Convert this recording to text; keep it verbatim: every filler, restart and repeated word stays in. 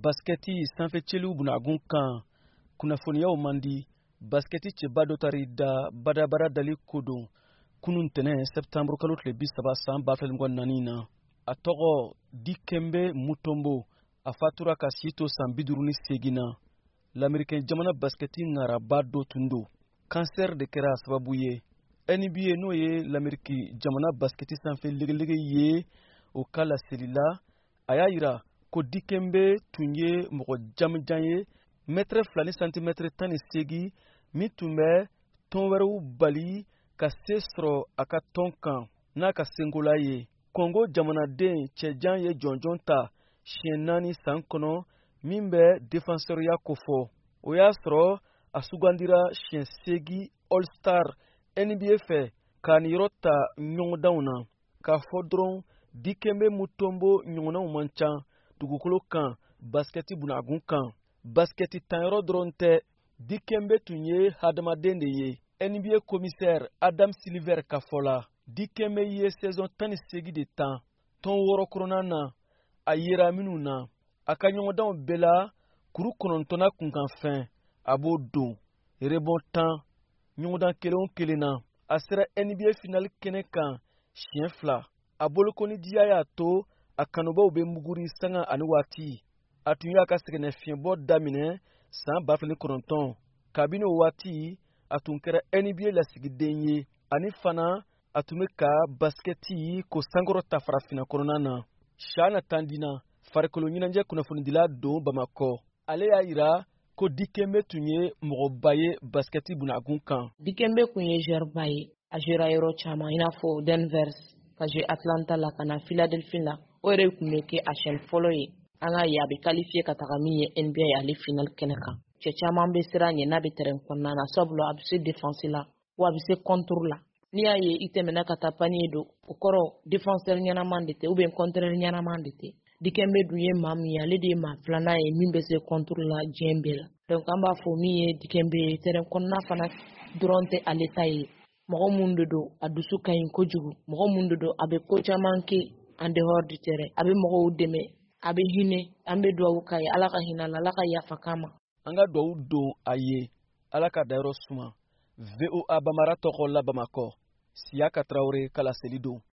basketi sanfɛcɛliw bunagun kan kunnafoniyaw man di basketi cɛba dɔ tari da badabada dali ko don kunun ntɛnɛn sɛptanburu kalo tile bi saba san ba fila ni mugan ni naani na a tɔgɔ dikembe mutombo a fatura ka si to san bi duuru ni seegin na lamɛrikɛn jamana basketi ŋaraba dɔ tun don kansɛri de kɛra a sababu ye N B A n'o ye lamɛriki jamana basketi sanfɛ legelege ye o ka laseli la a y'a yira ko dikembe tun ye mɔgɔ jamujan ye mɛtɛrɛ fila ni santimɛtɛrɛ tan ni seegin min tun bɛ tɔn wɛrɛw bali ka se sɔrɔ a ka tɔn kan n'a ka senkola ye kɔngo jamanaden cɛjan ye jɔnjɔn ta siɲɛ naani san kɔnɔ min bɛ defansɛriya kofɔ o y'a sɔrɔ a sugandira siɲɛ seegin all star N B A fɛ k'a niyɔrɔ ta ɲɔgɔndanw na k'a fɔ dɔrɔn dikembe mutombo ɲɔgɔnnaw man ca dugukolo kan basketi bunagun kan basketi tanyɔrɔ dɔrɔn tɛ dikembe tun ye hadamaden de ye N B A commissaire Adam Silver ka fɔ la dikembe ye saison tan ni seegin de tan tɔn wɔɔrɔ kɔnɔna na a yera minnu na a ka ɲɔgɔndanw bɛɛ la kuru kɔnɔntɔnna kunkan fɛn a b'o don rebond tan ɲɔgɔndan kelen o kelen na a sera N B A finali kɛnɛ kan siɲɛ fila a bolokonidiya y'a to a kanubaw bɛ muguri sanga ani waati a tun y'a ka sɛgɛnnafiɲɛbɔ daminɛ san ba fila ni kɔnɔntɔn kabini o waati a tun kɛra N B A lasigiden ye ani fana a tun bɛ ka basketi ko sankɔrɔ ta farafinna kɔnɔna na Shana Tandina farikolo ɲɛnajɛ kunnafonidila don Bamakɔ ale y'a yira ko dikembe tun ye mɔgɔba ye basketi bunagun kan dikembe kun ye joueur ye a jouera yɔrɔ caman i n'a fɔ Denver ka jouer Atlanta la ka na Philadelphia la o yɛrɛ kun bɛ kɛ a siɲɛ fɔlɔ ye an ka ye a bɛ qualifier ka taga min ye N B A ye ale final kɛnɛ kan cɛ caman bɛ siran ɲɛ n'a bɛ terrain kɔnɔna na sabula a bɛ se défense la wa a bɛ se contre la n'i y'a ye i tɛmɛna ka taa panier don o kɔrɔ défenseur ɲɛnaman de tɛ ou bien contreur ɲɛnaman de tɛ dikembe dun ye maa min ye ale de ye maa filanan ye min bɛ se contre la diɲɛ bɛɛ la donc an b'a fɔ min ye dikembe ye terrain kɔnɔna fana dɔrɔn tɛ ale ta ye mɔgɔ mun de don a dusu ka ɲi kojugu mɔgɔ mun de don a bɛ ko caman kɛ en dehors du terrain a bɛ mɔgɔw dɛmɛ a bɛ hinɛ an bɛ dugawu k'a ye ala ka hinɛ la ala ka yafa k'a ma an ka dugawu don a ye ala ka dayɔrɔ suma V O A Bambara tɔgɔ la Bamakɔ Siyaka Traoré ka laseli don